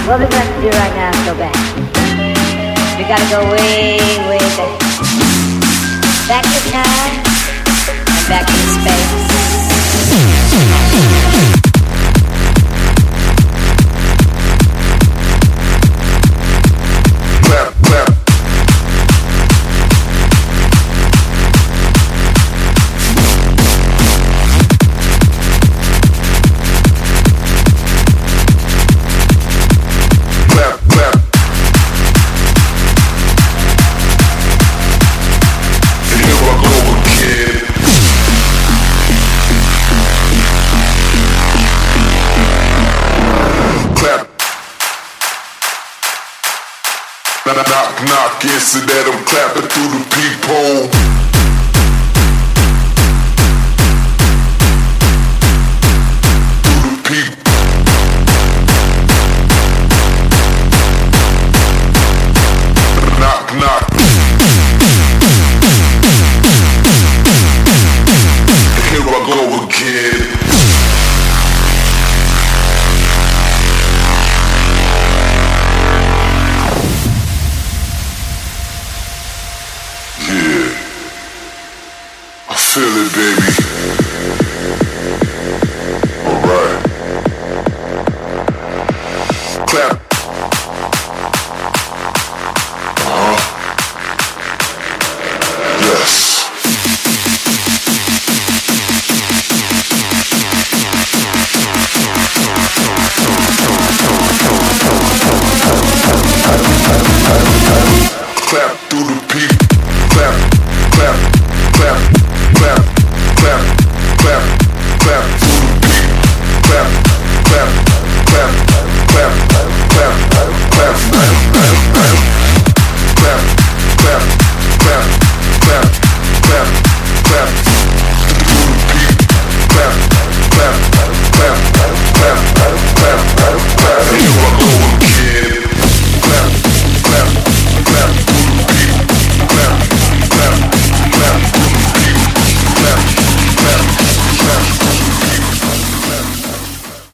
What we're going to do right now is go back. We gotta go way, way back. Back to time and back to space. Clap, clap. Clap, clap. And here I go again. Clap. Knock, knock, knock, answer that I'm clapping through the peephole.